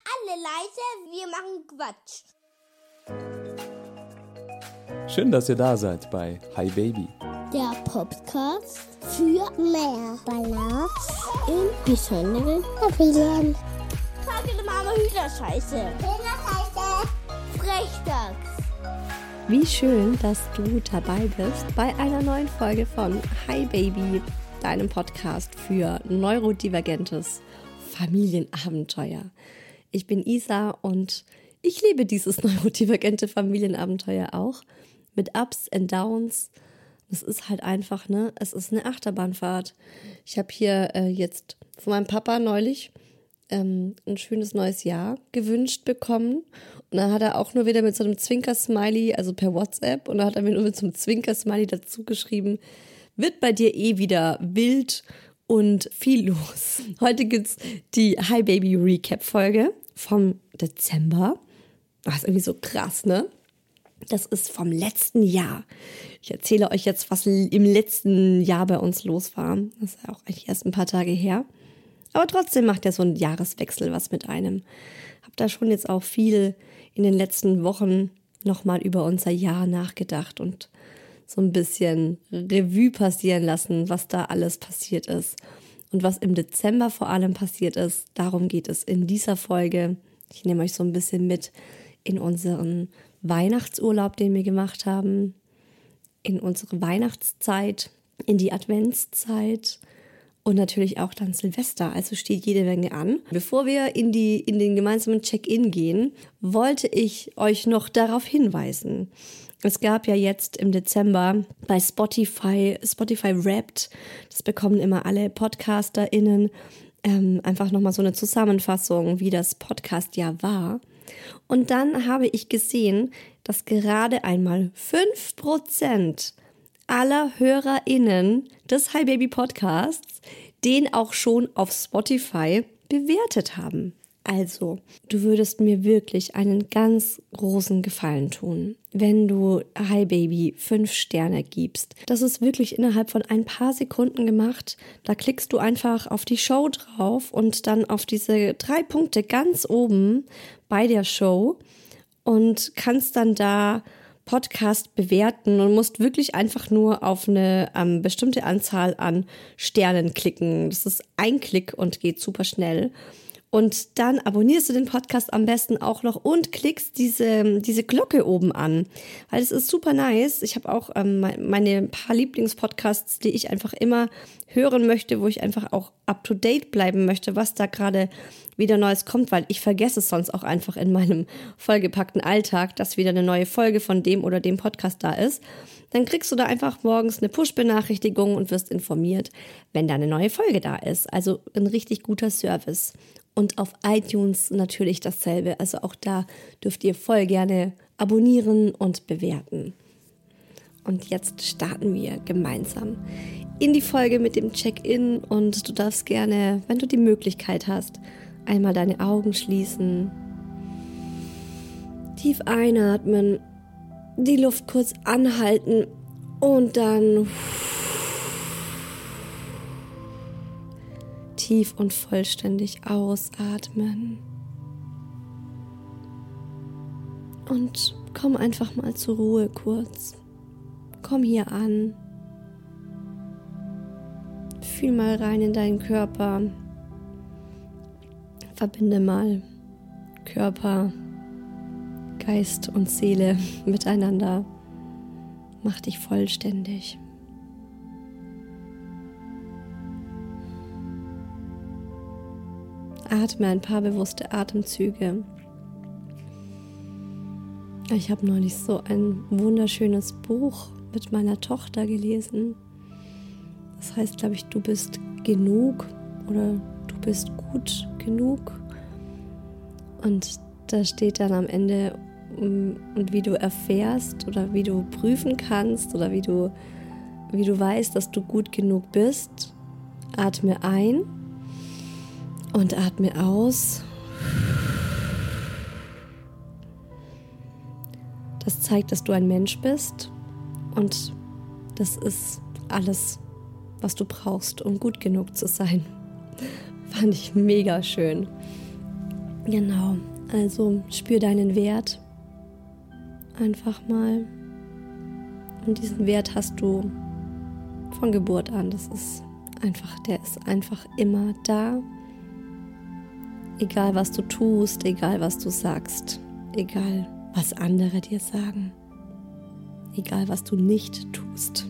Alle leise, wir machen Quatsch. Schön, dass ihr da seid bei Hi Baby. Der Podcast für mehr Balance in besonderen Familien. Sage Mama Hühnerscheiße. Hühnerscheiße. Frechdachs. Wie schön, dass du dabei bist bei einer neuen Folge von Hi Baby, deinem Podcast für neurodivergentes Familienabenteuer. Ich bin Isa und ich liebe dieses neurodivergente Familienabenteuer auch mit Ups und Downs. Es ist halt einfach, es ist eine Achterbahnfahrt. Ich habe hier jetzt von meinem Papa neulich ein schönes neues Jahr gewünscht bekommen. Und dann hat er auch nur wieder mit so einem Zwinker-Smiley, also per WhatsApp, und dann hat er mir nur mit so einem Zwinker-Smiley dazu geschrieben, wird bei dir wieder wild und viel los. Heute gibt's die Hi Baby Recap-Folge vom Dezember. Das ist irgendwie so krass, ne? Das ist vom letzten Jahr. Ich erzähle euch jetzt, was im letzten Jahr bei uns los war. Das ist ja auch eigentlich erst ein paar Tage her. Aber trotzdem macht ja so ein Jahreswechsel was mit einem. Hab da schon jetzt auch viel in den letzten Wochen nochmal über unser Jahr nachgedacht und so ein bisschen Revue passieren lassen, was da alles passiert ist. Und was im Dezember vor allem passiert ist, darum geht es in dieser Folge. Ich nehme euch so ein bisschen mit in unseren Weihnachtsurlaub, den wir gemacht haben, in unsere Weihnachtszeit, in die Adventszeit und natürlich auch dann Silvester. Also steht jede Menge an. Bevor wir in den gemeinsamen Check-in gehen, wollte ich euch noch darauf hinweisen. Es gab ja jetzt im Dezember bei Spotify Wrapped, das bekommen immer alle PodcasterInnen, einfach nochmal so eine Zusammenfassung, wie das Podcast-Jahr war. Und dann habe ich gesehen, dass gerade einmal 5% aller HörerInnen des Hi Baby Podcasts den auch schon auf Spotify bewertet haben. Also, du würdest mir wirklich einen ganz großen Gefallen tun, wenn du Hi Baby 5 Sterne gibst. Das ist wirklich innerhalb von ein paar Sekunden gemacht. Da klickst du einfach auf die Show drauf und dann auf diese 3 Punkte ganz oben bei der Show und kannst dann da Podcast bewerten und musst wirklich einfach nur auf eine bestimmte Anzahl an Sternen klicken. Das ist ein Klick und geht super schnell. Und dann abonnierst du den Podcast am besten auch noch und klickst diese Glocke oben an. Weil es ist super nice. Ich habe auch meine paar Lieblingspodcasts, die ich einfach immer hören möchte, wo ich einfach auch up-to-date bleiben möchte, was da gerade wieder Neues kommt, weil ich vergesse es sonst auch einfach in meinem vollgepackten Alltag, dass wieder eine neue Folge von dem oder dem Podcast da ist. Dann kriegst du da einfach morgens eine Push-Benachrichtigung und wirst informiert, wenn da eine neue Folge da ist. Also ein richtig guter Service. Und auf iTunes natürlich dasselbe. Also auch da dürft ihr voll gerne abonnieren und bewerten. Und jetzt starten wir gemeinsam in die Folge mit dem Check-in. Und du darfst gerne, wenn du die Möglichkeit hast, einmal deine Augen schließen. Tief einatmen, die Luft kurz anhalten und dann tief und vollständig ausatmen. Und komm einfach mal zur Ruhe kurz. Komm hier an. Fühl mal rein in deinen Körper. Verbinde mal Körper, Geist und Seele miteinander. Mach dich vollständig. Atme ein paar bewusste Atemzüge. Ich habe neulich so ein wunderschönes Buch mit meiner Tochter gelesen. Das heißt, glaube ich, du bist genug oder du bist gut genug. Und da steht dann am Ende, und wie du erfährst oder wie du prüfen kannst oder wie du weißt, dass du gut genug bist. Atme ein und atme aus. Das zeigt, dass du ein Mensch bist und das ist alles, was du brauchst, um gut genug zu sein. Fand ich mega schön. Genau, also spür deinen Wert einfach mal. Und diesen Wert hast du von Geburt an. Der ist einfach immer da. Egal was du tust, egal was du sagst, egal was andere dir sagen, egal was du nicht tust.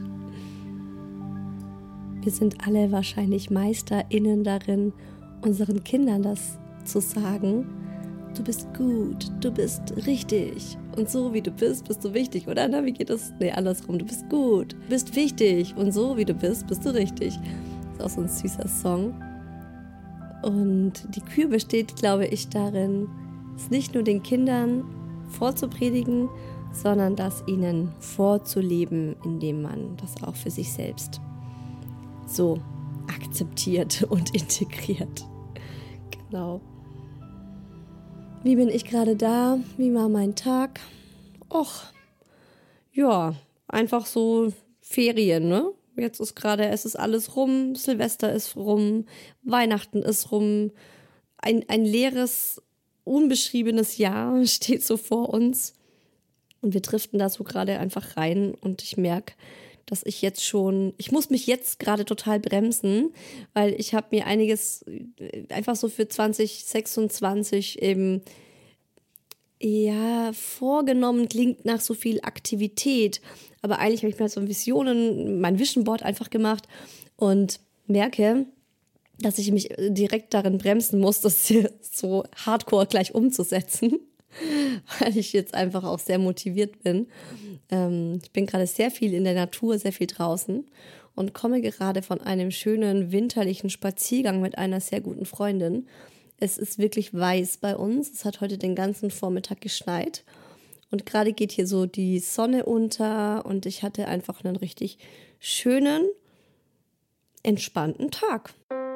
Wir sind alle wahrscheinlich MeisterInnen darin, unseren Kindern das zu sagen. Du bist gut, du bist richtig und so wie du bist du wichtig, oder? Na, wie geht das? Nee, andersrum. Du bist gut, du bist wichtig und so wie du bist du richtig. Das ist auch so ein süßer Song. Und die Kür besteht, glaube ich, darin, es nicht nur den Kindern vorzupredigen, sondern das ihnen vorzuleben, indem man das auch für sich selbst so akzeptiert und integriert. Genau. Wie bin ich gerade da? Wie war mein Tag? Och, ja, einfach so Ferien, ne? Jetzt ist gerade, es ist alles rum, Silvester ist rum, Weihnachten ist rum. Ein leeres, unbeschriebenes Jahr steht so vor uns. Und wir driften da so gerade einfach rein und ich merke, dass ich muss mich jetzt gerade total bremsen, weil ich habe mir einiges einfach so für 2026 eben vorgenommen, klingt nach so viel Aktivität, aber eigentlich habe ich mir so Visionen, mein Vision Board einfach gemacht und merke, dass ich mich direkt darin bremsen muss, das hier so hardcore gleich umzusetzen, weil ich jetzt einfach auch sehr motiviert bin. Ich bin gerade sehr viel in der Natur, sehr viel draußen und komme gerade von einem schönen winterlichen Spaziergang mit einer sehr guten Freundin. Es ist wirklich weiß bei uns. Es hat heute den ganzen Vormittag geschneit. Und gerade geht hier so die Sonne unter und ich hatte einfach einen richtig schönen, entspannten Tag.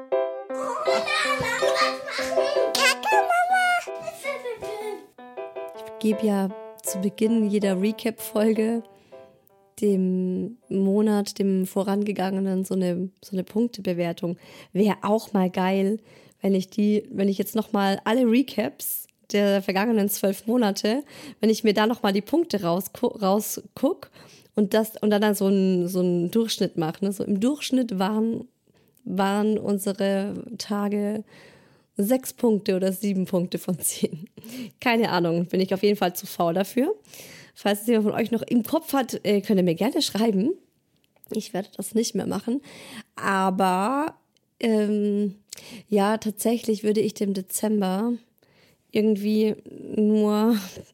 Ich gebe ja zu Beginn jeder Recap-Folge dem Monat, dem vorangegangenen, so eine Punktebewertung. Wäre auch mal geil, wenn ich jetzt nochmal alle Recaps der vergangenen 12 Monate, wenn ich mir da nochmal die Punkte rausguck und dann so einen Durchschnitt mache. Ne? So im Durchschnitt waren unsere Tage 6 Punkte oder 7 Punkte von 10. Keine Ahnung, bin ich auf jeden Fall zu faul dafür. Falls es jemand von euch noch im Kopf hat, könnt ihr mir gerne schreiben. Ich werde das nicht mehr machen. Aber tatsächlich würde ich dem Dezember irgendwie nur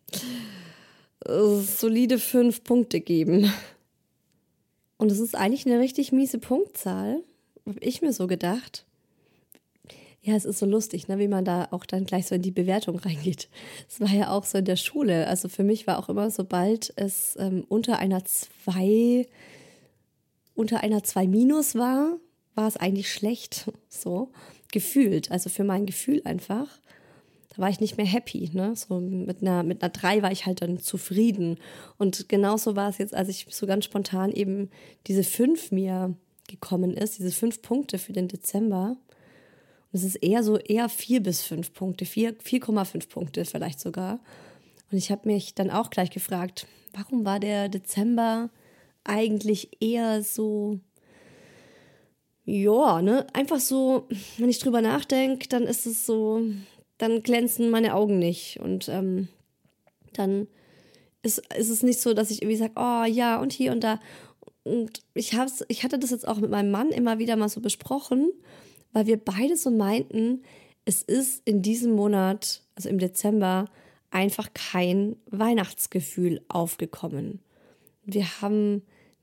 solide 5 Punkte geben. Und das ist eigentlich eine richtig miese Punktzahl, habe ich mir so gedacht. Ja, es ist so lustig, ne, wie man da auch dann gleich so in die Bewertung reingeht. Es war ja auch so in der Schule. Also für mich war auch immer, sobald es unter einer 2 minus war es eigentlich schlecht, so gefühlt. Also für mein Gefühl einfach. Da war ich nicht mehr happy, ne? So mit einer 3 war ich halt dann zufrieden. Und genauso war es jetzt, als ich so ganz spontan eben diese 5 mir gekommen ist, diese 5 Punkte für den Dezember. Und es ist eher 4 bis 5 Punkte, 4,5 Punkte vielleicht sogar. Und ich habe mich dann auch gleich gefragt, warum war der Dezember eigentlich eher so, ja, ne, einfach so, wenn ich drüber nachdenke, dann ist es so, dann glänzen meine Augen nicht. Und dann ist es nicht so, dass ich irgendwie sage, oh ja, und hier und da. Und ich hatte das jetzt auch mit meinem Mann immer wieder mal so besprochen, weil wir beide so meinten, es ist in diesem Monat, also im Dezember, einfach kein Weihnachtsgefühl aufgekommen. Wir haben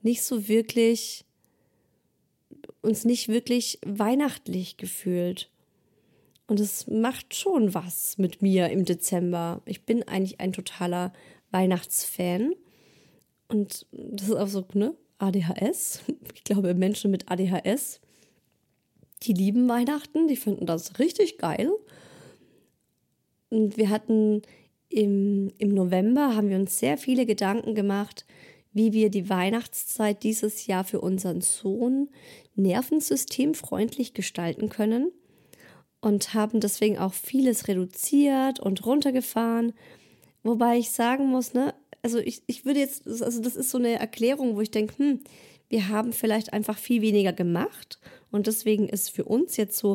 uns nicht wirklich weihnachtlich gefühlt. Und es macht schon was mit mir im Dezember. Ich bin eigentlich ein totaler Weihnachtsfan. Und das ist auch so, ne, ADHS. Ich glaube, Menschen mit ADHS, die lieben Weihnachten, die finden das richtig geil. Und wir hatten im November, haben wir uns sehr viele Gedanken gemacht, wie wir die Weihnachtszeit dieses Jahr für unseren Sohn nervensystemfreundlich gestalten können. und haben deswegen auch vieles reduziert und runtergefahren. Wobei ich sagen muss, ne, also ich würde jetzt, also das ist so eine Erklärung, wo ich denke, wir haben vielleicht einfach viel weniger gemacht und deswegen ist für uns jetzt so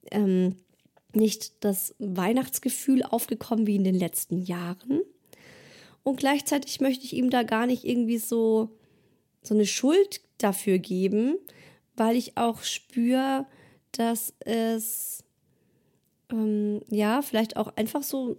nicht das Weihnachtsgefühl aufgekommen wie in den letzten Jahren. Und gleichzeitig möchte ich ihm da gar nicht irgendwie so eine Schuld dafür geben, weil ich auch spüre, dass es vielleicht auch einfach so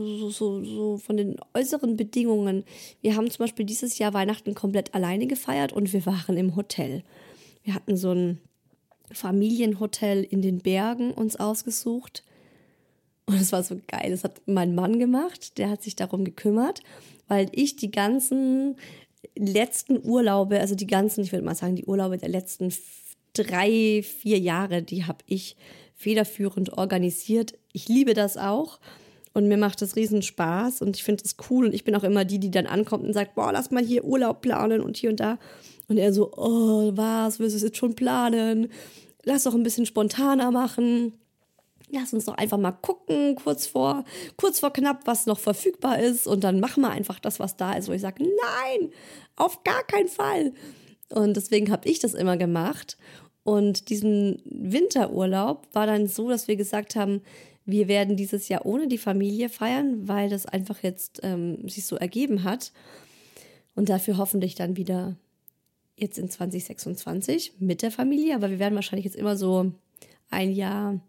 von den äußeren Bedingungen. Wir haben zum Beispiel dieses Jahr Weihnachten komplett alleine gefeiert und wir waren im Hotel. Wir hatten so ein Familienhotel in den Bergen uns ausgesucht. Und es war so geil. Das hat mein Mann gemacht. Der hat sich darum gekümmert, weil ich die ganzen letzten Urlaube, also ich würde mal sagen, die Urlaube der letzten 3-4 Jahre, die habe ich federführend organisiert. Ich liebe das auch und mir macht das riesen Spaß und ich finde das cool und ich bin auch immer die dann ankommt und sagt, boah, lass mal hier Urlaub planen und hier und da. Und er so, oh, was, willst du jetzt schon planen? Lass doch ein bisschen spontaner machen. Lass uns doch einfach mal gucken, kurz vor knapp, was noch verfügbar ist und dann machen wir einfach das, was da ist, wo ich sage, nein, auf gar keinen Fall. Und deswegen habe ich das immer gemacht. Und diesen Winterurlaub war dann so, dass wir gesagt haben, wir werden dieses Jahr ohne die Familie feiern, weil das einfach jetzt sich so ergeben hat. Und dafür hoffentlich dann wieder jetzt in 2026 mit der Familie. Aber wir werden wahrscheinlich jetzt immer so ein Jahr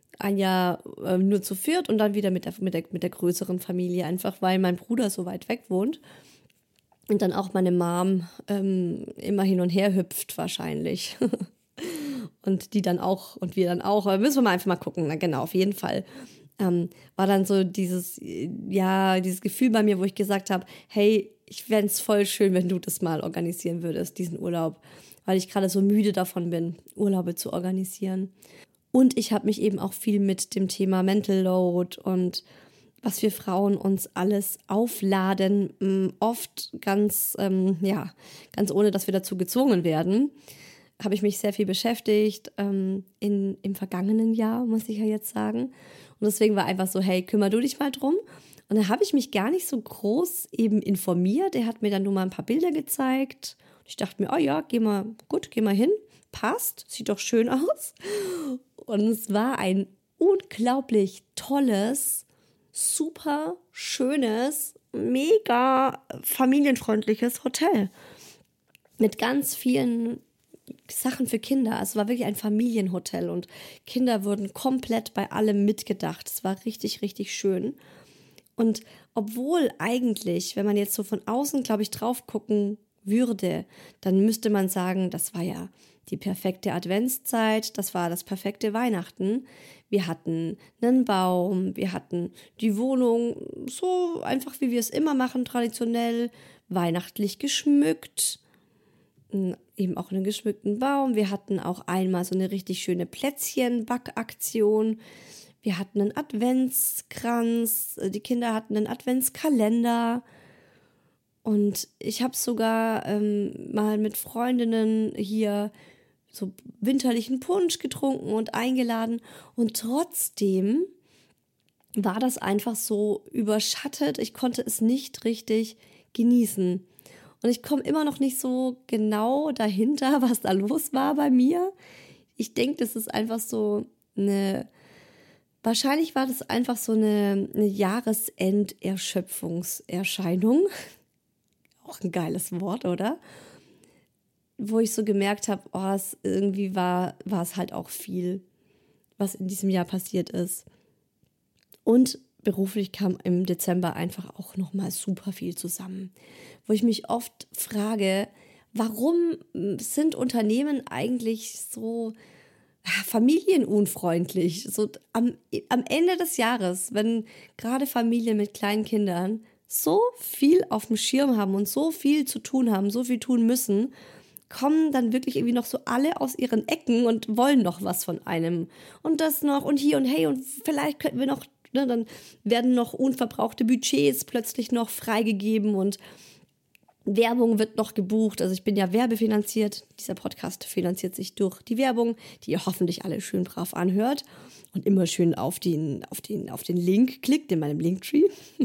nur zu viert und dann wieder mit der größeren Familie. Einfach weil mein Bruder so weit weg wohnt. Und dann auch meine Mom immer hin und her hüpft wahrscheinlich. Und die dann auch und wir dann auch. Aber müssen wir mal einfach mal gucken. Na genau, auf jeden Fall war dann so dieses Gefühl bei mir, wo ich gesagt habe, hey, ich fände es voll schön, wenn du das mal organisieren würdest, diesen Urlaub. Weil ich gerade so müde davon bin, Urlaube zu organisieren. Und ich habe mich eben auch viel mit dem Thema Mental Load und was wir Frauen uns alles aufladen, oft ganz ohne, dass wir dazu gezwungen werden, habe ich mich sehr viel beschäftigt im vergangenen Jahr, muss ich ja jetzt sagen. Und deswegen war einfach so, hey, kümmere du dich mal drum. Und da habe ich mich gar nicht so groß eben informiert. Er hat mir dann nur mal ein paar Bilder gezeigt. Und ich dachte mir, oh ja, geh mal hin. Passt, sieht doch schön aus. Und es war ein unglaublich tolles, super schönes, mega familienfreundliches Hotel. Mit ganz vielen Sachen für Kinder. Also es war wirklich ein Familienhotel und Kinder wurden komplett bei allem mitgedacht. Es war richtig, richtig schön. Und obwohl eigentlich, wenn man jetzt so von außen, glaube ich, drauf gucken würde, dann müsste man sagen, das war ja die perfekte Adventszeit, das war das perfekte Weihnachten. Wir hatten einen Baum, wir hatten die Wohnung so einfach, wie wir es immer machen, traditionell, weihnachtlich geschmückt. Eben auch einen geschmückten Baum. Wir hatten auch einmal so eine richtig schöne Plätzchenbackaktion. Wir hatten einen Adventskranz, die Kinder hatten einen Adventskalender. Und ich habe sogar mal mit Freundinnen hier so winterlichen Punsch getrunken und eingeladen. Und trotzdem war das einfach so überschattet. Ich konnte es nicht richtig genießen. Und ich komme immer noch nicht so genau dahinter, was da los war bei mir. Ich denke, das ist einfach so wahrscheinlich war das einfach so eine Jahresenderschöpfungserscheinung. Auch ein geiles Wort, oder? Wo ich so gemerkt habe, irgendwie war es halt auch viel, was in diesem Jahr passiert ist. Und beruflich kam im Dezember einfach auch nochmal super viel zusammen. Wo ich mich oft frage, warum sind Unternehmen eigentlich so familienunfreundlich? So am Ende des Jahres, wenn gerade Familien mit kleinen Kindern so viel auf dem Schirm haben und so viel zu tun haben, so viel tun müssen, kommen dann wirklich irgendwie noch so alle aus ihren Ecken und wollen noch was von einem. Und das noch und hier und hey und vielleicht könnten wir noch, dann werden noch unverbrauchte Budgets plötzlich noch freigegeben und Werbung wird noch gebucht, also ich bin ja werbefinanziert. Dieser Podcast finanziert sich durch die Werbung, die ihr hoffentlich alle schön brav anhört und immer schön auf den Link klickt in meinem Linktree.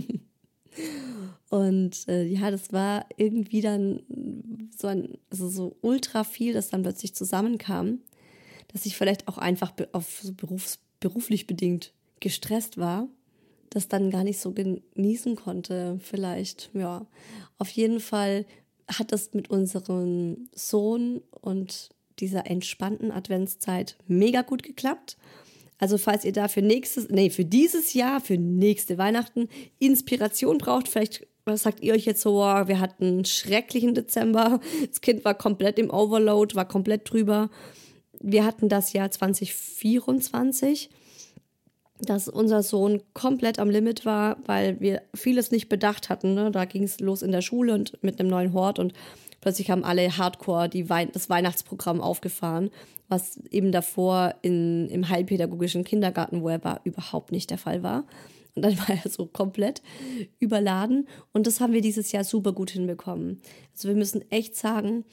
Und das war irgendwie dann so ultra viel, das dann plötzlich zusammenkam, dass ich vielleicht auch einfach beruflich bedingt gestresst war, das dann gar nicht so genießen konnte vielleicht, ja. Auf jeden Fall hat das mit unserem Sohn und dieser entspannten Adventszeit mega gut geklappt. Also falls ihr da für dieses Jahr, für nächste Weihnachten Inspiration braucht, vielleicht sagt ihr euch jetzt so, wow, wir hatten einen schrecklichen Dezember, das Kind war komplett im Overload, war komplett drüber. Wir hatten das Jahr 2024, dass unser Sohn komplett am Limit war, weil wir vieles nicht bedacht hatten. Ne? Da ging es los in der Schule und mit einem neuen Hort und plötzlich haben alle hardcore das Weihnachtsprogramm aufgefahren, was eben davor im heilpädagogischen Kindergarten, wo er war, überhaupt nicht der Fall war. Und dann war er so komplett überladen und das haben wir dieses Jahr super gut hinbekommen. Also wir müssen echt sagen,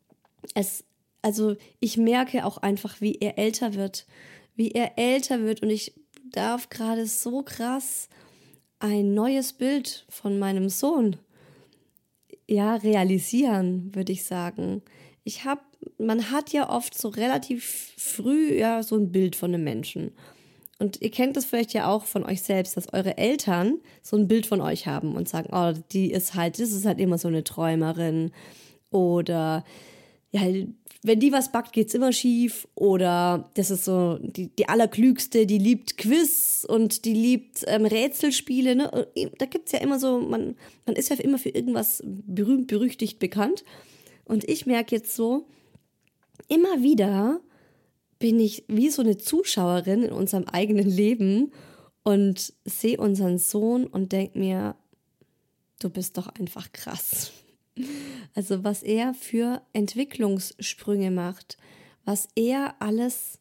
ich merke auch einfach, wie er älter wird und ich darf gerade so krass ein neues Bild von meinem Sohn realisieren, würde ich sagen. Man hat ja oft so relativ früh so ein Bild von einem Menschen. Und ihr kennt das vielleicht ja auch von euch selbst, dass eure Eltern so ein Bild von euch haben und sagen, oh, das ist halt immer so eine Träumerin. Oder ja, wenn die was backt, geht's immer schief. Oder das ist so die Allerklügste, die liebt Quiz und die liebt Rätselspiele. Ne? Da gibt's ja immer so, man ist ja immer für irgendwas berühmt, berüchtigt bekannt. Und ich merke jetzt so, immer wieder bin ich wie so eine Zuschauerin in unserem eigenen Leben und sehe unseren Sohn und denke mir, du bist doch einfach krass. Also was er für Entwicklungssprünge macht, was er alles,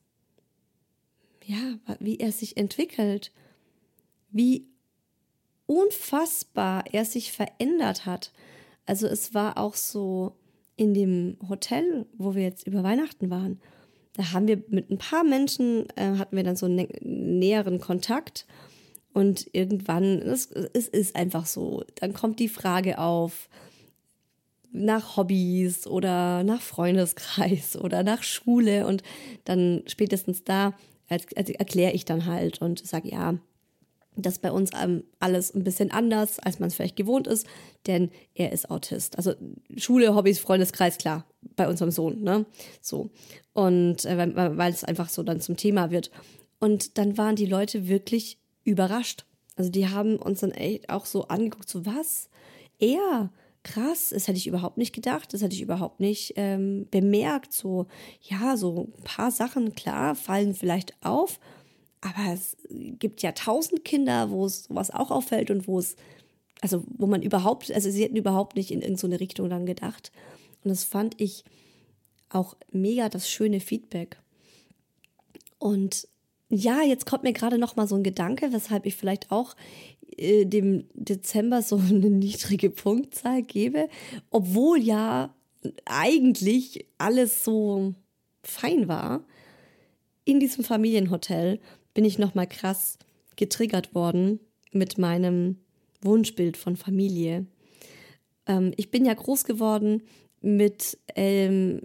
wie er sich entwickelt, wie unfassbar er sich verändert hat. Also es war auch so in dem Hotel, wo wir jetzt über Weihnachten waren, da haben wir mit ein paar Menschen, hatten wir dann so einen näheren Kontakt und irgendwann, es ist einfach so, dann kommt die Frage auf, nach Hobbys oder nach Freundeskreis oder nach Schule und dann spätestens da erkläre ich dann halt und sage, ja, das ist bei uns alles ein bisschen anders, als man es vielleicht gewohnt ist, denn er ist Autist. Also Schule, Hobbys, Freundeskreis, klar, bei unserem Sohn, ne? So. Und weil es einfach so dann zum Thema wird. Und dann waren die Leute wirklich überrascht. Also die haben uns dann echt auch so angeguckt, so was? Er? Krass, das hätte ich überhaupt nicht gedacht, das hätte ich überhaupt nicht bemerkt. So, ja, so ein paar Sachen, klar, fallen vielleicht auf, aber es gibt ja 1000 Kinder, wo es sowas auch auffällt und wo man überhaupt, also sie hätten überhaupt nicht in irgendeine Richtung dann gedacht. Und das fand ich auch mega das schöne Feedback. Und ja, jetzt kommt mir gerade noch mal so ein Gedanke, weshalb ich vielleicht auch dem Dezember so eine niedrige Punktzahl gebe, obwohl ja eigentlich alles so fein war. In diesem Familienhotel bin ich nochmal krass getriggert worden mit meinem Wunschbild von Familie. Ich bin ja groß geworden mit mit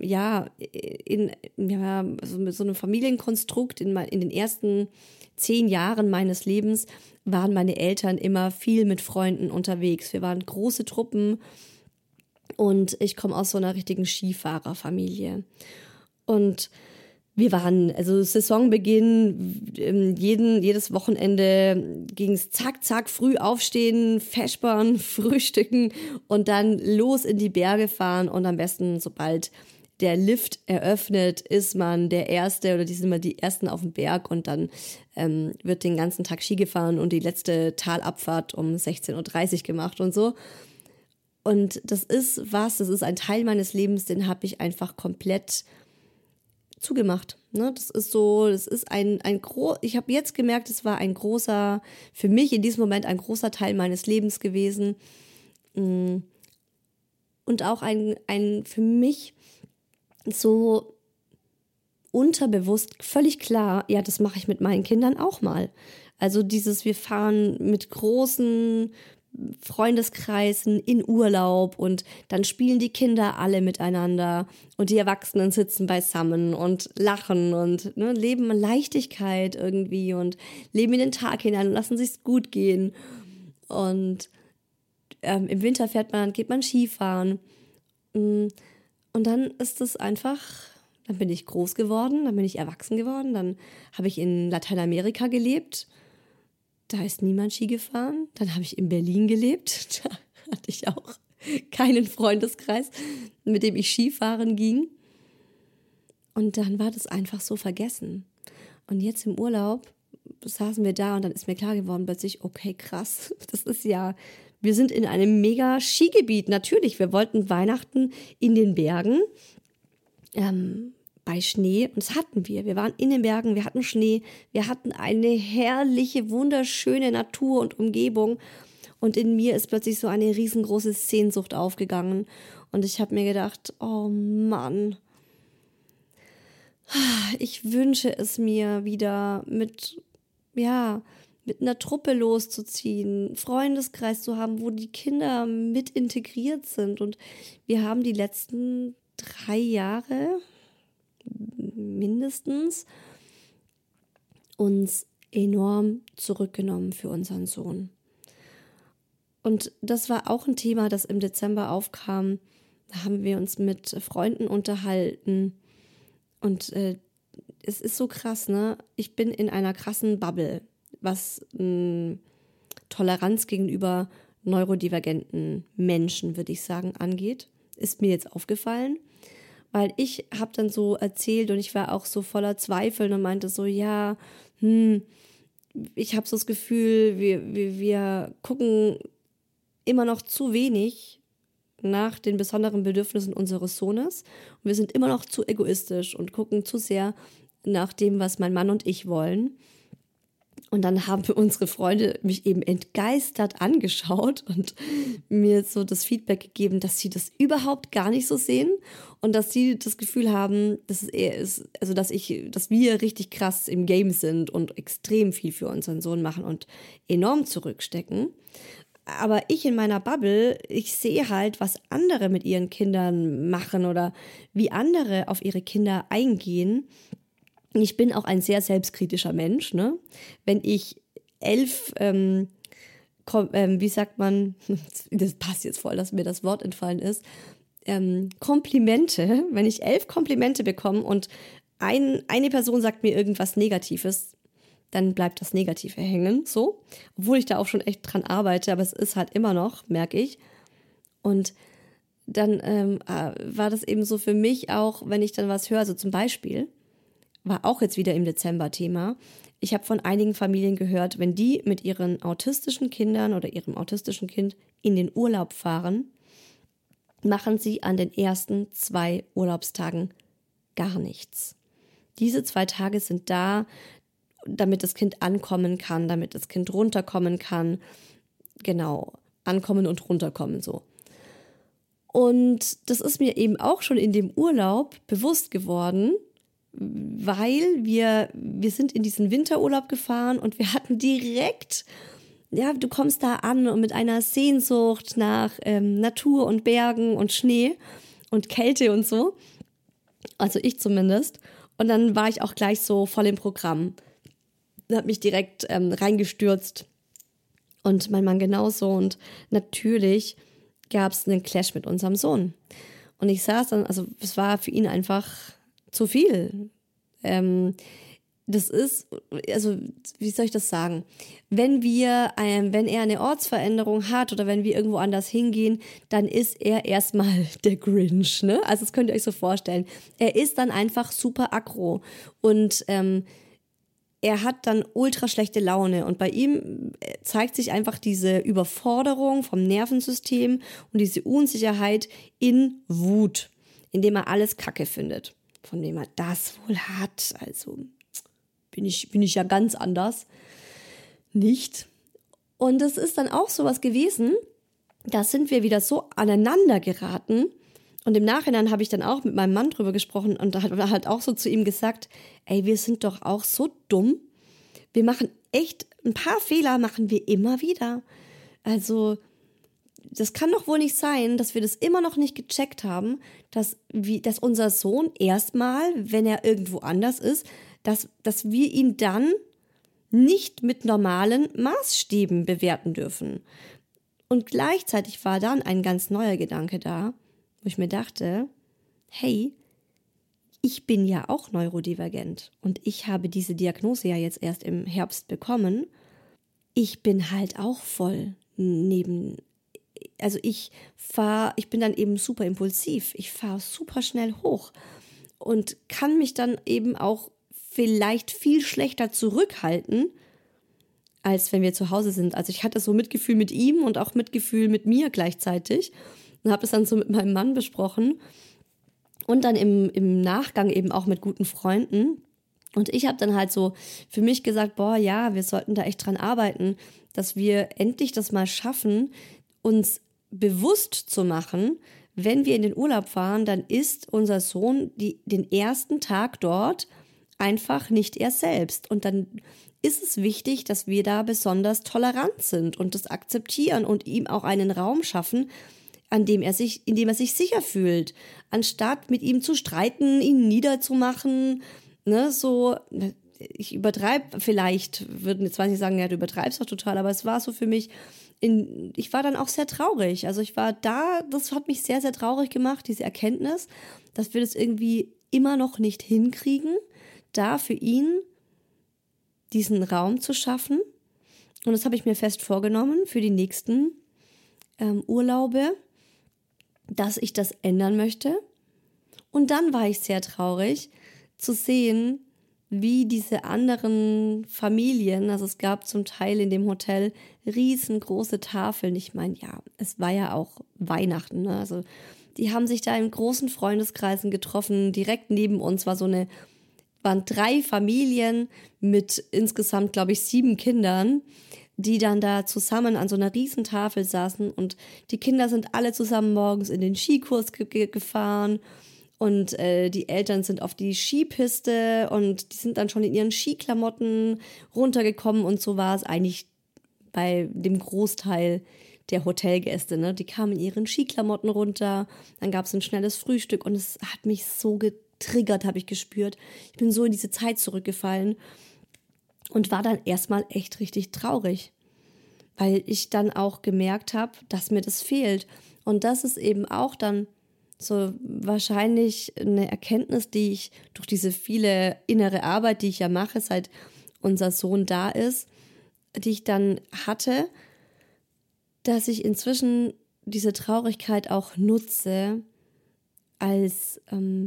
so einem Familienkonstrukt in den ersten 10 Jahren meines Lebens waren meine Eltern immer viel mit Freunden unterwegs. Wir waren große Truppen und ich komme aus so einer richtigen Skifahrerfamilie. Und wir waren, also Saisonbeginn, jedes Wochenende ging es zack, zack, früh aufstehen, feschbern, frühstücken und dann los in die Berge fahren und am besten, sobald der Lift eröffnet, ist man der Erste oder die sind immer die Ersten auf dem Berg und dann wird den ganzen Tag Ski gefahren und die letzte Talabfahrt um 16:30 Uhr gemacht und so. Und das ist ein Teil meines Lebens, den habe ich einfach komplett zugemacht. Ne? Ich habe jetzt gemerkt, es war für mich in diesem Moment ein großer Teil meines Lebens gewesen. und auch ein für mich so unterbewusst völlig klar, ja, das mache ich mit meinen Kindern auch mal. Also wir fahren mit großen Freundeskreisen in Urlaub und dann spielen die Kinder alle miteinander und die Erwachsenen sitzen beisammen und lachen und leben Leichtigkeit irgendwie und leben in den Tag hinein und lassen sich's gut gehen. Und im Winter geht man Skifahren. Und dann ist es einfach, dann bin ich groß geworden, dann bin ich erwachsen geworden, dann habe ich in Lateinamerika gelebt. Da ist niemand Ski gefahren. Dann habe ich in Berlin gelebt. Da hatte ich auch keinen Freundeskreis, mit dem ich Skifahren ging. Und dann war das einfach so vergessen. Und jetzt im Urlaub saßen wir da und dann ist mir klar geworden plötzlich, okay, krass, wir sind in einem mega Skigebiet. Natürlich, wir wollten Weihnachten in den Bergen, bei Schnee, und das hatten wir. Wir waren in den Bergen, wir hatten Schnee, wir hatten eine herrliche, wunderschöne Natur und Umgebung und in mir ist plötzlich so eine riesengroße Sehnsucht aufgegangen und ich habe mir gedacht, oh Mann, ich wünsche es mir wieder mit einer Truppe loszuziehen, Freundeskreis zu haben, wo die Kinder mit integriert sind und wir haben die letzten 3 Jahre mindestens uns enorm zurückgenommen für unseren Sohn. Und das war auch ein Thema, das im Dezember aufkam. Da haben wir uns mit Freunden unterhalten und es ist so krass, ne? Ich bin in einer krassen Bubble, was Toleranz gegenüber neurodivergenten Menschen, würde ich sagen, angeht. Ist mir jetzt aufgefallen. Weil ich habe dann so erzählt und ich war auch so voller Zweifel und meinte so, ich habe so das Gefühl, wir gucken immer noch zu wenig nach den besonderen Bedürfnissen unseres Sohnes und wir sind immer noch zu egoistisch und gucken zu sehr nach dem, was mein Mann und ich wollen. Und dann haben unsere Freunde mich eben entgeistert angeschaut und mir so das Feedback gegeben, dass sie das überhaupt gar nicht so sehen und dass sie das Gefühl haben, dass es eher ist, also dass wir richtig krass im Game sind und extrem viel für unseren Sohn machen und enorm zurückstecken. Aber ich in meiner Bubble, ich sehe halt, was andere mit ihren Kindern machen oder wie andere auf ihre Kinder eingehen. Ich bin auch ein sehr selbstkritischer Mensch, ne? Wenn ich 11, wie sagt man, das passt jetzt voll, dass mir das Wort entfallen ist, Komplimente, wenn ich 11 Komplimente bekomme und eine Person sagt mir irgendwas Negatives, dann bleibt das Negative hängen, so. Obwohl ich da auch schon echt dran arbeite, aber es ist halt immer noch, merke ich. Und dann war das eben so für mich auch, wenn ich dann was höre, also zum Beispiel, war auch jetzt wieder im Dezember Thema. Ich habe von einigen Familien gehört, wenn die mit ihren autistischen Kindern oder ihrem autistischen Kind in den Urlaub fahren, machen sie an den ersten 2 Urlaubstagen gar nichts. Diese 2 Tage sind da, damit das Kind ankommen kann, damit das Kind runterkommen kann. Genau, ankommen und runterkommen so. Und das ist mir eben auch schon in dem Urlaub bewusst geworden, weil wir sind in diesen Winterurlaub gefahren und wir hatten direkt, du kommst da an und mit einer Sehnsucht nach Natur und Bergen und Schnee und Kälte und so. Also ich zumindest. Und dann war ich auch gleich so voll im Programm. Habe mich direkt reingestürzt und mein Mann genauso. Und natürlich gab es einen Clash mit unserem Sohn. Und ich saß dann, also es war für ihn einfach zu viel. Das ist, also wie soll ich das sagen? Wenn er eine Ortsveränderung hat oder wenn wir irgendwo anders hingehen, dann ist er erstmal der Grinch, ne? Also das könnt ihr euch so vorstellen. Er ist dann einfach super aggro und er hat dann ultra schlechte Laune und bei ihm zeigt sich einfach diese Überforderung vom Nervensystem und diese Unsicherheit in Wut, indem er alles Kacke findet. Von dem er das wohl hat. Also bin ich ja ganz anders. Nicht. Und es ist dann auch sowas gewesen, da sind wir wieder so aneinander geraten. Und im Nachhinein habe ich dann auch mit meinem Mann drüber gesprochen und da hat er halt auch so zu ihm gesagt, ey, wir sind doch auch so dumm. Wir machen echt, ein paar Fehler machen wir immer wieder. Also, das kann doch wohl nicht sein, dass wir das immer noch nicht gecheckt haben, dass unser Sohn erstmal, wenn er irgendwo anders ist, dass wir ihn dann nicht mit normalen Maßstäben bewerten dürfen. Und gleichzeitig war dann ein ganz neuer Gedanke da, wo ich mir dachte, hey, ich bin ja auch neurodivergent und ich habe diese Diagnose ja jetzt erst im Herbst bekommen. Ich bin halt auch voll ich bin dann eben super impulsiv. Ich fahre super schnell hoch und kann mich dann eben auch vielleicht viel schlechter zurückhalten, als wenn wir zu Hause sind. Also ich hatte so Mitgefühl mit ihm und auch Mitgefühl mit mir gleichzeitig und habe das dann so mit meinem Mann besprochen und dann im Nachgang eben auch mit guten Freunden. Und ich habe dann halt so für mich gesagt, boah, ja, wir sollten da echt dran arbeiten, dass wir endlich das mal schaffen, uns bewusst zu machen, wenn wir in den Urlaub fahren, dann ist unser Sohn den ersten Tag dort einfach nicht er selbst. Und dann ist es wichtig, dass wir da besonders tolerant sind und das akzeptieren und ihm auch einen Raum schaffen, in dem er sich sicher fühlt, anstatt mit ihm zu streiten, ihn niederzumachen, ne, so. Ich übertreibe vielleicht, würden jetzt manche sagen, ja, du übertreibst doch total, aber es war so für mich, ich war dann auch sehr traurig. Also ich war da, das hat mich sehr, sehr traurig gemacht, diese Erkenntnis, dass wir das irgendwie immer noch nicht hinkriegen, da für ihn diesen Raum zu schaffen. Und das habe ich mir fest vorgenommen für die nächsten Urlaube, dass ich das ändern möchte. Und dann war ich sehr traurig zu sehen, wie diese anderen Familien, also es gab zum Teil in dem Hotel riesengroße Tafeln. Ich meine, ja, es war ja auch Weihnachten, ne? Also die haben sich da in großen Freundeskreisen getroffen. Direkt neben uns waren 3 Familien mit insgesamt, glaube ich, 7 Kindern, die dann da zusammen an so einer riesen Tafel saßen und die Kinder sind alle zusammen morgens in den Skikurs gefahren. Und die Eltern sind auf die Skipiste und die sind dann schon in ihren Skiklamotten runtergekommen. Und so war es eigentlich bei dem Großteil der Hotelgäste, ne? Die kamen in ihren Skiklamotten runter, dann gab es ein schnelles Frühstück und es hat mich so getriggert, habe ich gespürt. Ich bin so in diese Zeit zurückgefallen und war dann erstmal echt richtig traurig, weil ich dann auch gemerkt habe, dass mir das fehlt. Und das ist eben auch dann so wahrscheinlich eine Erkenntnis, die ich durch diese viele innere Arbeit, die ich ja mache, seit unser Sohn da ist, die ich dann hatte, dass ich inzwischen diese Traurigkeit auch nutze als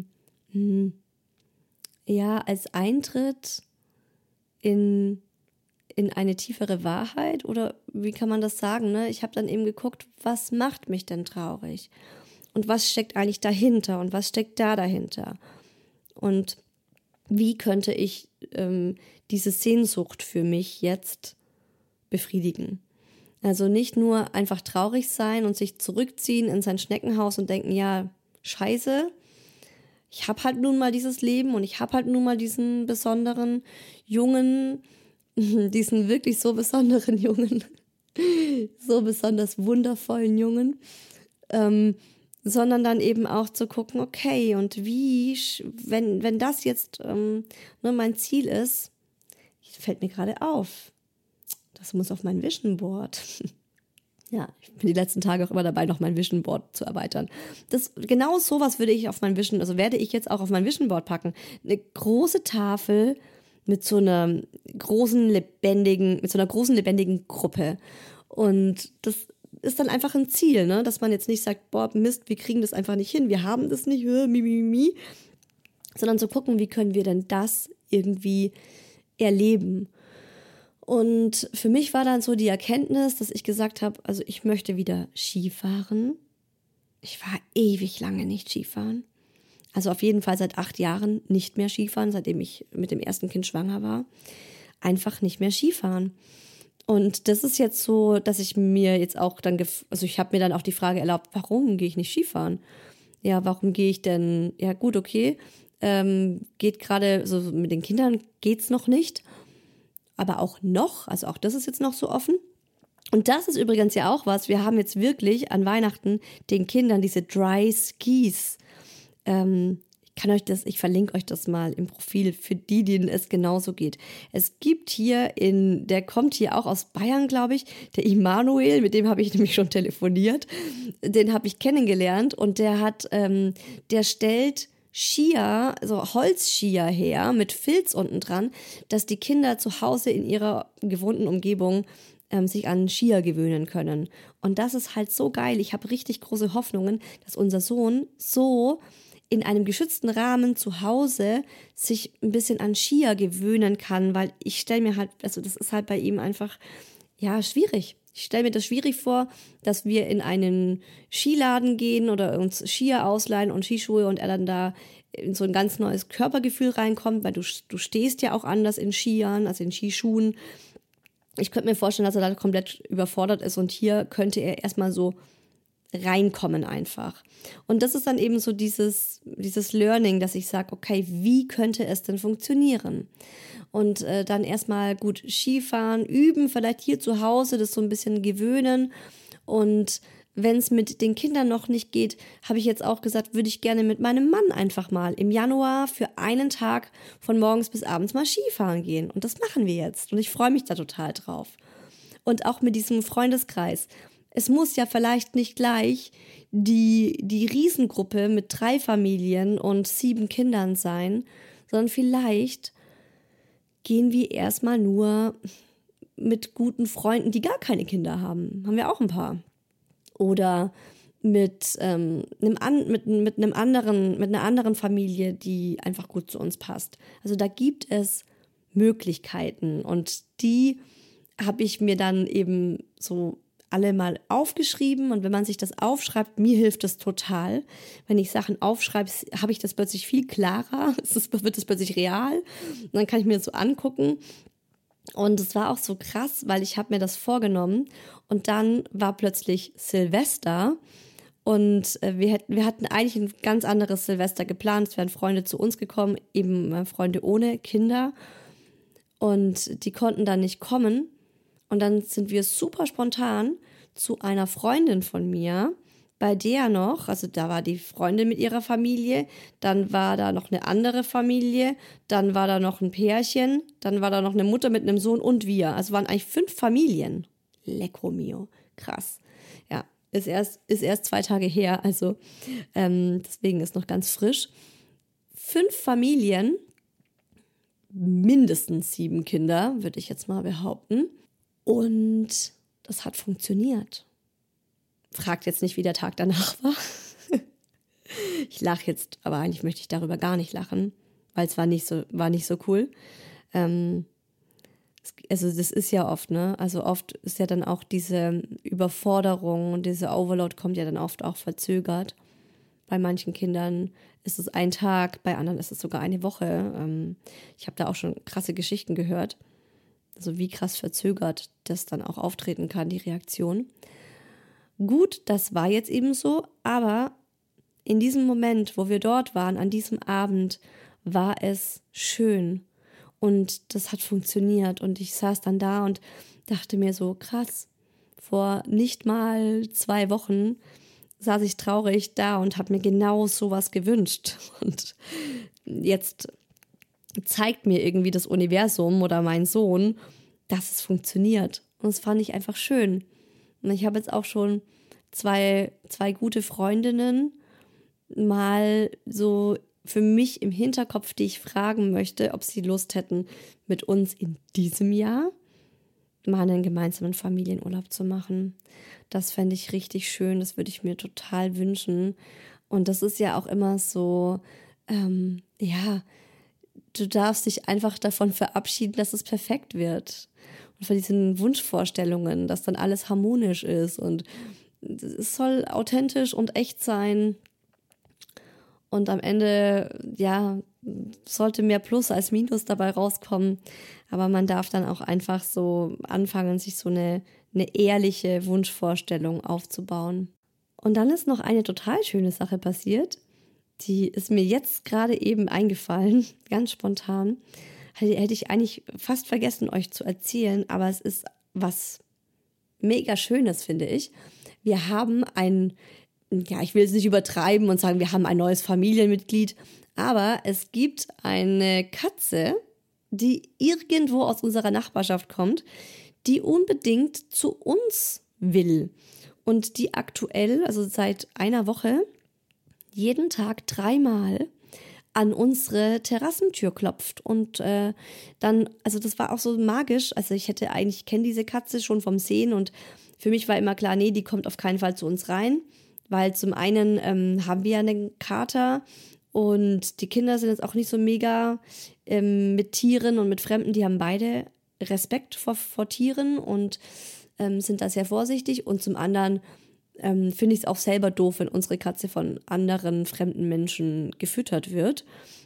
als Eintritt in eine tiefere Wahrheit, oder wie kann man das sagen, ne? Ich habe dann eben geguckt, was macht mich denn traurig? Und was steckt eigentlich dahinter und was steckt da dahinter? Und wie könnte ich diese Sehnsucht für mich jetzt befriedigen? Also nicht nur einfach traurig sein und sich zurückziehen in sein Schneckenhaus und denken, ja, scheiße, ich habe halt nun mal dieses Leben und ich habe halt nun mal diesen besonderen Jungen, diesen wirklich so besonderen Jungen, so besonders wundervollen Jungen, sondern dann eben auch zu gucken, okay, und wie, wenn das jetzt mein Ziel ist, fällt mir gerade auf, das muss auf mein Vision Board. Ja, ich bin die letzten Tage auch immer dabei, noch mein Vision Board zu erweitern. Genau sowas werde ich jetzt auch auf mein Vision Board packen. Eine große Tafel mit so einer großen lebendigen Gruppe. Und das ist dann einfach ein Ziel, ne? Dass man jetzt nicht sagt, boah, Mist, wir kriegen das einfach nicht hin, wir haben das nicht, sondern zu gucken, wie können wir denn das irgendwie erleben. Und für mich war dann so die Erkenntnis, dass ich gesagt habe, also ich möchte wieder Skifahren. Ich war ewig lange nicht Skifahren. Also auf jeden Fall seit 8 Jahren nicht mehr Skifahren, seitdem ich mit dem ersten Kind schwanger war. Einfach nicht mehr Skifahren. Und das ist jetzt so, dass ich mir jetzt auch dann, ich habe mir dann auch die Frage erlaubt, warum gehe ich nicht Skifahren? Ja, warum gehe ich denn, ja gut, okay, geht gerade, so mit den Kindern geht's noch nicht, aber auch noch, also auch das ist jetzt noch so offen. Und das ist übrigens ja auch was, wir haben jetzt wirklich an Weihnachten den Kindern diese Dry Skis, ich verlinke euch das mal im Profil für die, denen es genauso geht. Es gibt der kommt hier auch aus Bayern, glaube ich, der Immanuel, mit dem habe ich nämlich schon telefoniert. Den habe ich kennengelernt und der stellt Skier, also Holzskier her mit Filz unten dran, dass die Kinder zu Hause in ihrer gewohnten Umgebung sich an Skier gewöhnen können. Und das ist halt so geil. Ich habe richtig große Hoffnungen, dass unser Sohn so in einem geschützten Rahmen zu Hause sich ein bisschen an Skier gewöhnen kann, weil ich stelle mir halt, also das ist halt bei ihm einfach, ja, schwierig. Ich stelle mir das schwierig vor, dass wir in einen Skiladen gehen oder uns Skier ausleihen und Skischuhe und er dann da in so ein ganz neues Körpergefühl reinkommt, weil du stehst ja auch anders in Skiern, als in Skischuhen. Ich könnte mir vorstellen, dass er da komplett überfordert ist und hier könnte er erstmal so reinkommen einfach. Und das ist dann eben so dieses Learning, dass ich sage, okay, wie könnte es denn funktionieren? Und dann erstmal gut Skifahren, üben, vielleicht hier zu Hause, das so ein bisschen gewöhnen. Und wenn es mit den Kindern noch nicht geht, habe ich jetzt auch gesagt, würde ich gerne mit meinem Mann einfach mal im Januar für einen Tag von morgens bis abends mal Skifahren gehen. Und das machen wir jetzt. Und ich freue mich da total drauf. Und auch mit diesem Freundeskreis. Es muss ja vielleicht nicht gleich die Riesengruppe mit 3 Familien und 7 Kindern sein, sondern vielleicht gehen wir erstmal nur mit guten Freunden, die gar keine Kinder haben. Haben wir auch ein paar. Oder mit einer anderen Familie, die einfach gut zu uns passt. Also da gibt es Möglichkeiten und die habe ich mir dann eben so alle mal aufgeschrieben und wenn man sich das aufschreibt, mir hilft das total. Wenn ich Sachen aufschreibe, habe ich das plötzlich viel klarer, wird es plötzlich real und dann kann ich mir das so angucken. Und es war auch so krass, weil ich habe mir das vorgenommen und dann war plötzlich Silvester und wir hatten eigentlich ein ganz anderes Silvester geplant. Es wären Freunde zu uns gekommen, eben Freunde ohne Kinder und die konnten dann nicht kommen. Und dann sind wir super spontan zu einer Freundin von mir, bei der noch, also da war die Freundin mit ihrer Familie, dann war da noch eine andere Familie, dann war da noch ein Pärchen, dann war da noch eine Mutter mit einem Sohn und wir. Also waren eigentlich 5 Familien. Lecco mio, krass. Ja, ist erst 2 Tage her, also deswegen ist noch ganz frisch. 5 Familien, mindestens 7 Kinder, würde ich jetzt mal behaupten. Und das hat funktioniert. Fragt jetzt nicht, wie der Tag danach war. Ich lache jetzt, aber eigentlich möchte ich darüber gar nicht lachen, weil es war nicht so cool. Also das ist ja oft, ne? Also oft ist ja dann auch diese Überforderung und diese Overload kommt ja dann oft auch verzögert. Bei manchen Kindern ist es ein Tag, bei anderen ist es sogar eine Woche. Ich habe da auch schon krasse Geschichten gehört. Also wie krass verzögert das dann auch auftreten kann, die Reaktion. Gut, das war jetzt eben so, aber in diesem Moment, wo wir dort waren, an diesem Abend, war es schön und das hat funktioniert und ich saß dann da und dachte mir so, krass, vor nicht mal 2 Wochen saß ich traurig da und habe mir genau sowas gewünscht und jetzt zeigt mir irgendwie das Universum oder mein Sohn, dass es funktioniert. Und das fand ich einfach schön. Und ich habe jetzt auch schon zwei gute Freundinnen mal so für mich im Hinterkopf, die ich fragen möchte, ob sie Lust hätten, mit uns in diesem Jahr mal einen gemeinsamen Familienurlaub zu machen. Das fände ich richtig schön, das würde ich mir total wünschen. Und das ist ja auch immer so, du darfst dich einfach davon verabschieden, dass es perfekt wird. Und von diesen Wunschvorstellungen, dass dann alles harmonisch ist und es soll authentisch und echt sein. Und am Ende, ja, sollte mehr Plus als Minus dabei rauskommen. Aber man darf dann auch einfach so anfangen, sich so eine ehrliche Wunschvorstellung aufzubauen. Und dann ist noch eine total schöne Sache passiert. Die ist mir jetzt gerade eben eingefallen, ganz spontan. Hätte ich eigentlich fast vergessen, euch zu erzählen, aber es ist was mega Schönes, finde ich. Wir haben ich will es nicht übertreiben und sagen, wir haben ein neues Familienmitglied, aber es gibt eine Katze, die irgendwo aus unserer Nachbarschaft kommt, die unbedingt zu uns will und die aktuell, also seit einer Woche, jeden Tag 3-mal an unsere Terrassentür klopft und dann, also das war auch so magisch, also ich kenne diese Katze schon vom Sehen und für mich war immer klar, nee, die kommt auf keinen Fall zu uns rein, weil zum einen haben wir ja einen Kater und die Kinder sind jetzt auch nicht so mega mit Tieren und mit Fremden, die haben beide Respekt vor Tieren und sind da sehr vorsichtig und zum anderen finde ich es auch selber doof, wenn unsere Katze von anderen fremden Menschen gefüttert wird.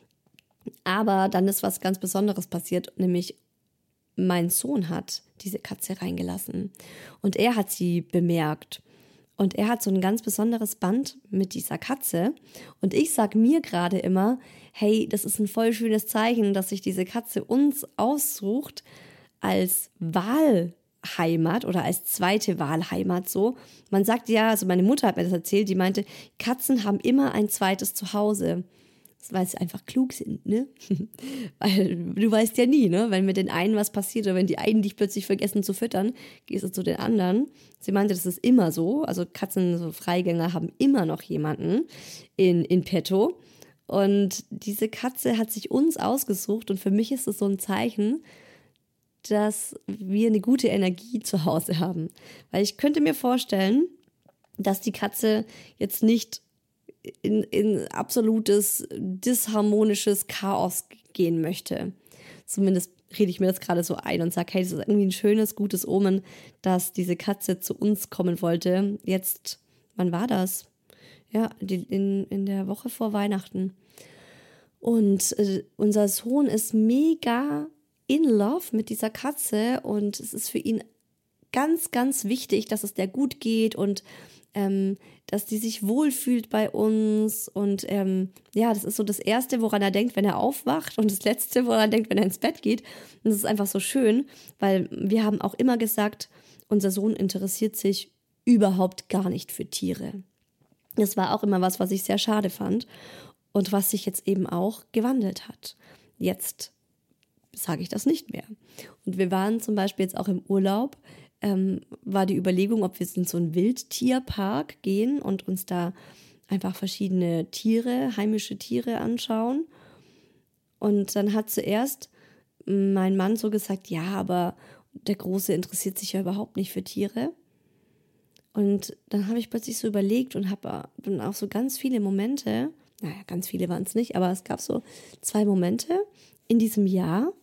Aber dann ist was ganz Besonderes passiert, nämlich mein Sohn hat diese Katze reingelassen und er hat sie bemerkt. Und er hat so ein ganz besonderes Band mit dieser Katze. Und ich sag mir gerade immer, hey, das ist ein voll schönes Zeichen, dass sich diese Katze uns aussucht als Wahlheimat oder als zweite Wahlheimat so. Man sagt ja, also meine Mutter hat mir das erzählt, die meinte, Katzen haben immer ein zweites Zuhause. Weil sie einfach klug sind, ne? Weil du weißt ja nie, ne? Wenn mit den einen was passiert oder wenn die einen dich plötzlich vergessen zu füttern, gehst du zu den anderen. Sie meinte, das ist immer so. Also Katzen, so Freigänger, haben immer noch jemanden in petto. Und diese Katze hat sich uns ausgesucht und für mich ist es so ein Zeichen, dass wir eine gute Energie zu Hause haben. Weil ich könnte mir vorstellen, dass die Katze jetzt nicht in absolutes disharmonisches Chaos gehen möchte. Zumindest rede ich mir das gerade so ein und sage, hey, das ist irgendwie ein schönes, gutes Omen, dass diese Katze zu uns kommen wollte. Jetzt, wann war das? Ja, in der Woche vor Weihnachten. Und unser Sohn ist mega in love mit dieser Katze und es ist für ihn ganz, ganz wichtig, dass es der gut geht und dass die sich wohlfühlt bei uns und das ist so das Erste, woran er denkt, wenn er aufwacht und das Letzte, woran er denkt, wenn er ins Bett geht. Und das ist einfach so schön, weil wir haben auch immer gesagt, unser Sohn interessiert sich überhaupt gar nicht für Tiere. Das war auch immer was ich sehr schade fand und was sich jetzt eben auch gewandelt hat. Jetzt sage ich das nicht mehr. Und wir waren zum Beispiel jetzt auch im Urlaub, war die Überlegung, ob wir in so einen Wildtierpark gehen und uns da einfach verschiedene Tiere, heimische Tiere anschauen. Und dann hat zuerst mein Mann so gesagt, ja, aber der Große interessiert sich ja überhaupt nicht für Tiere. Und dann habe ich plötzlich so überlegt und habe dann auch so ganz viele Momente, naja, ganz viele waren es nicht, aber es gab so 2 Momente in diesem Jahr,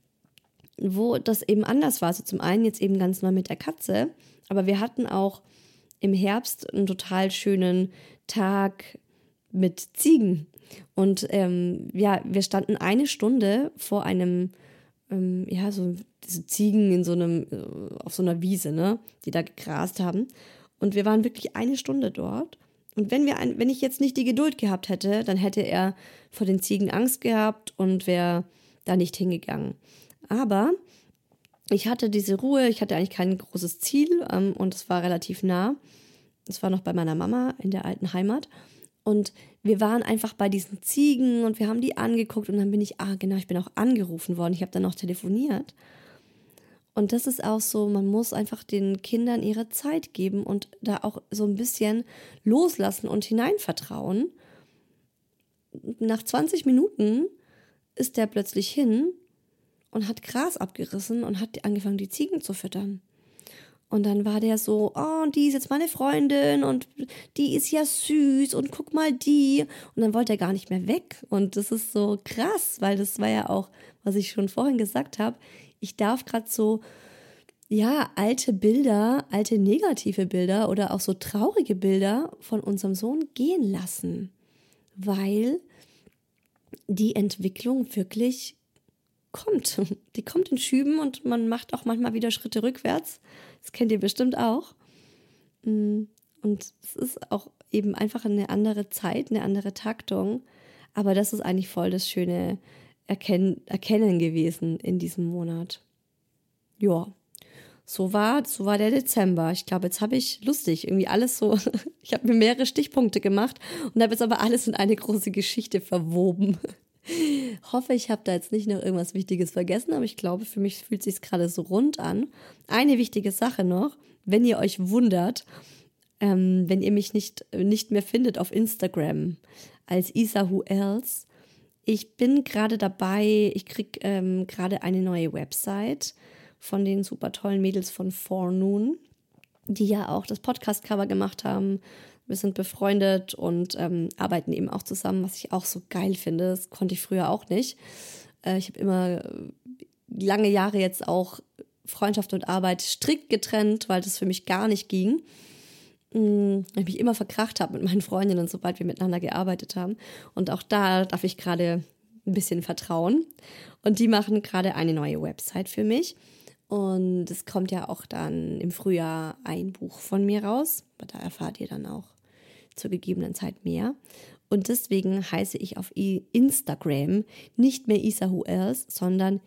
wo das eben anders war. Also zum einen jetzt eben ganz neu mit der Katze, aber wir hatten auch im Herbst einen total schönen Tag mit Ziegen. Und wir standen 1 Stunde vor einem, so diese Ziegen auf so einer Wiese, ne, die da gegrast haben. Und wir waren wirklich 1 Stunde dort. Und wenn ich jetzt nicht die Geduld gehabt hätte, dann hätte er vor den Ziegen Angst gehabt und wäre da nicht hingegangen. Aber ich hatte diese Ruhe, ich hatte eigentlich kein großes Ziel und es war relativ nah. Es war noch bei meiner Mama in der alten Heimat. Und wir waren einfach bei diesen Ziegen und wir haben die angeguckt und dann bin ich bin auch angerufen worden. Ich habe dann noch telefoniert. Und das ist auch so, man muss einfach den Kindern ihre Zeit geben und da auch so ein bisschen loslassen und hineinvertrauen. Nach 20 Minuten ist der plötzlich hin und hat Gras abgerissen und hat angefangen, die Ziegen zu füttern. Und dann war der so, oh, die ist jetzt meine Freundin und die ist ja süß und guck mal die. Und dann wollte er gar nicht mehr weg. Und das ist so krass, weil das war ja auch, was ich schon vorhin gesagt habe, ich darf gerade so, alte Bilder, alte negative Bilder oder auch so traurige Bilder von unserem Sohn gehen lassen, weil die Entwicklung wirklich kommt. Die kommt in Schüben und man macht auch manchmal wieder Schritte rückwärts. Das kennt ihr bestimmt auch. Und es ist auch eben einfach eine andere Zeit, eine andere Taktung. Aber das ist eigentlich voll das schöne Erkennen gewesen in diesem Monat. Ja, so war der Dezember. Ich glaube, jetzt habe ich lustig irgendwie alles so, ich habe mir mehrere Stichpunkte gemacht und habe jetzt aber alles in eine große Geschichte verwoben. Hoffe, ich habe da jetzt nicht noch irgendwas Wichtiges vergessen, aber ich glaube, für mich fühlt es sich gerade so rund an. Eine wichtige Sache noch, wenn ihr euch wundert, wenn ihr mich nicht mehr findet auf Instagram als Isa Who Else. Ich bin gerade dabei, ich kriege gerade eine neue Website von den super tollen Mädels von Forenoon, die ja auch das Podcast-Cover gemacht haben. Wir sind befreundet und arbeiten eben auch zusammen, was ich auch so geil finde. Das konnte ich früher auch nicht. Ich habe immer lange Jahre jetzt auch Freundschaft und Arbeit strikt getrennt, weil das für mich gar nicht ging. Ich mich immer verkracht habe mit meinen Freundinnen, sobald wir miteinander gearbeitet haben. Und auch da darf ich gerade ein bisschen vertrauen. Und die machen gerade eine neue Website für mich. Und es kommt ja auch dann im Frühjahr ein Buch von mir raus. Da erfahrt ihr dann auch zur gegebenen Zeit mehr. Und deswegen heiße ich auf Instagram nicht mehr Isa Who Else, sondern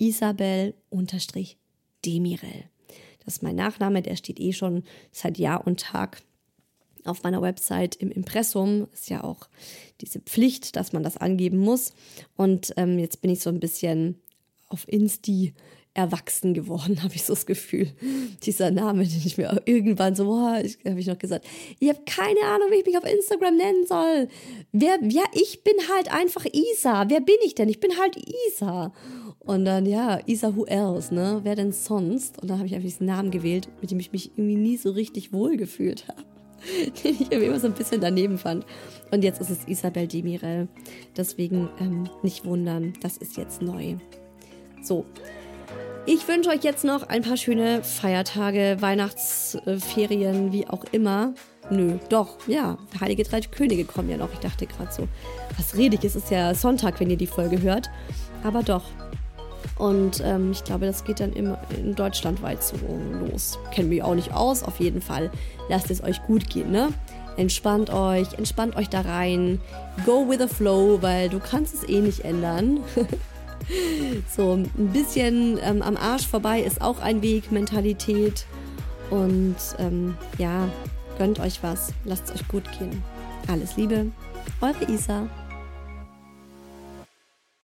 Isabel_Demirel. Das ist mein Nachname, der steht schon seit Jahr und Tag auf meiner Website im Impressum. Ist ja auch diese Pflicht, dass man das angeben muss. Und jetzt bin ich so ein bisschen auf Insti erwachsen geworden, habe ich so das Gefühl. Dieser Name, den ich mir auch irgendwann so, habe ich noch gesagt, ich habe keine Ahnung, wie ich mich auf Instagram nennen soll. Ich bin halt einfach Isa. Wer bin ich denn? Ich bin halt Isa. Und dann, Isa Who Else, ne? Wer denn sonst? Und dann habe ich einfach diesen Namen gewählt, mit dem ich mich irgendwie nie so richtig wohl gefühlt habe. Den ich irgendwie immer so ein bisschen daneben fand. Und jetzt ist es Isabel Demirel. Deswegen nicht wundern, das ist jetzt neu. So, ich wünsche euch jetzt noch ein paar schöne Feiertage, Weihnachtsferien, wie auch immer. Heilige Drei Könige kommen ja noch. Ich dachte gerade so, was rede ich? Es ist ja Sonntag, wenn ihr die Folge hört. Aber doch. Und ich glaube, das geht dann immer in Deutschland weit so los. Kennen mich auch nicht aus. Auf jeden Fall lasst es euch gut gehen, ne? Entspannt euch da rein. Go with the flow, weil du kannst es eh nicht ändern. So ein bisschen am Arsch vorbei ist auch ein Weg, Mentalität. Und gönnt euch was. Lasst es euch gut gehen. Alles Liebe, eure Isa.